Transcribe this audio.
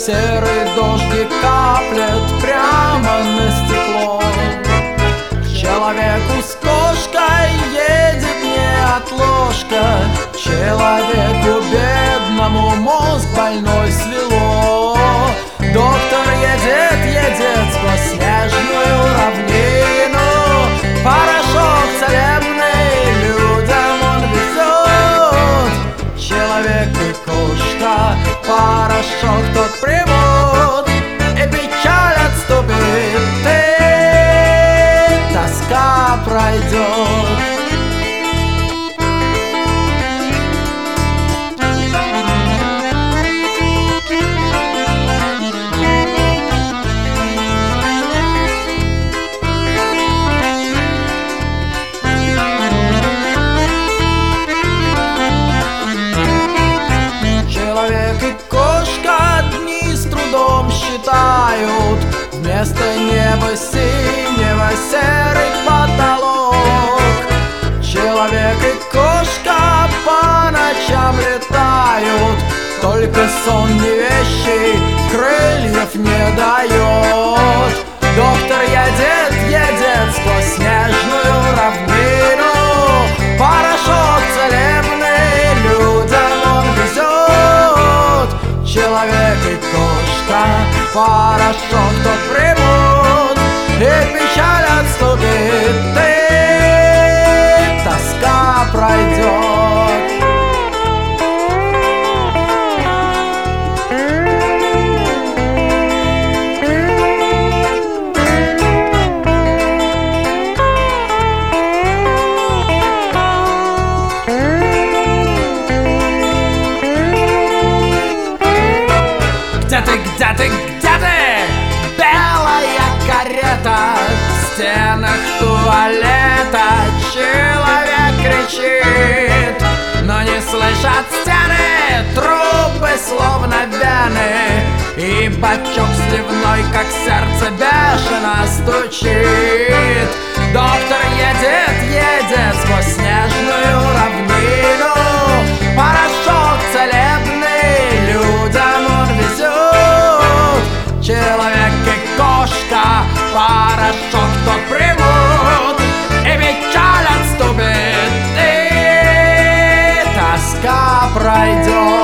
серый дождик каплет прямо на стекло. К человеку с кошкой едет неотложка, человеку бедному мозг больной свело. Доктор едет сквозь снежную равнину, порошок целебный людям он везет. Человек и кошка порошок тот примут, и печаль отступит, и тоска пройдет. Считают вместо неба синего серый потолок. Человек и кошка по ночам летают, только сон не вещий крыльев не дает. Доктор едет сквозь снежную равнину, порошок целебный людям он везет. Человек и кошка порошок тот примут, и печаль отступит, и тоска пройдет. Где ты, белая карета, в стенах туалета человек кричит, но не слышат стены, трубы словно вены, и бачок сливной, как сердце, бешено стучит. Доктор едет сквозь снежную равнину, порошок целебный людям он везет. Человек и кошка порошок тот примут, и печаль отступит, и тоска пройдет.